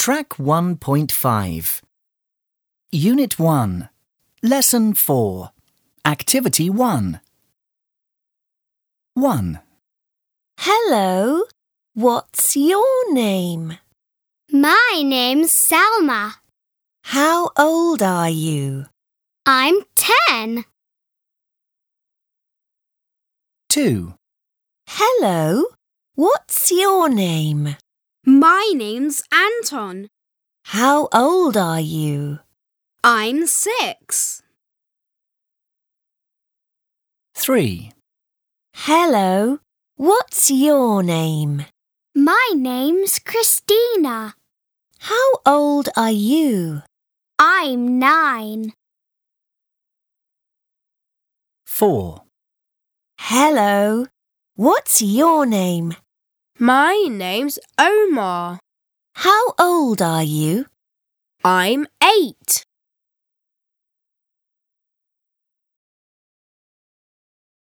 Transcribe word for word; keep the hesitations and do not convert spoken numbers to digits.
Track one point five. Unit one. Lesson four. Activity one. one. Hello, what's your name? My name's Selma. How old are you? I'm ten. two. Hello, what's your name? My name's Anton. How old are you? I'm six. three. Hello, what's your name? My name's Christina. How old are you? I'm nine. four. Hello, what's your name? My name's Omar. How old are you? I'm eight.